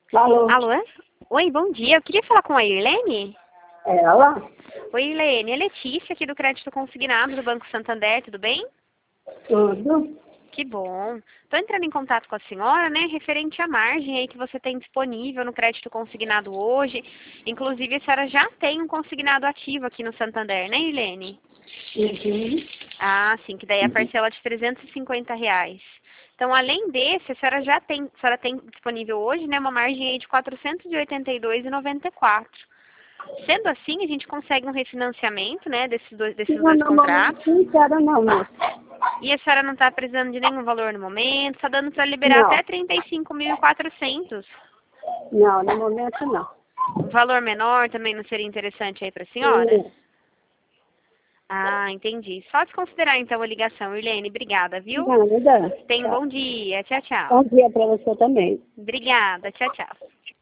Alô? Alô? Oi, bom dia. Eu queria falar com a Irlene. Ela? Oi, Irlene. É Letícia aqui do Crédito Consignado do Banco Santander, tudo bem? Tudo? Que bom. Estou entrando em contato com a senhora, né, referente à margem aí que você tem disponível no crédito consignado hoje. Inclusive, a senhora já tem um consignado ativo aqui no Santander, né, Irlene? Uhum. Ah, sim, que daí é a parcela de R$ 350. Então, além desse, a senhora tem disponível hoje, né, uma margem aí de R$ 482,94. Sendo assim, a gente consegue um refinanciamento, né, desses Não, dois no momento contratos. não quero não, moça. E a senhora não está precisando de nenhum valor no momento, está dando para liberar Não, até 35.400. não, no momento não. Um valor menor também não seria interessante aí para a senhora? Não, Ah, entendi. Só desconsiderar então a ligação, Irlene. Obrigada, viu? nada. Tenha um Tchau. bom dia. Tchau, tchau. Bom dia para você também. Obrigada. Tchau, tchau.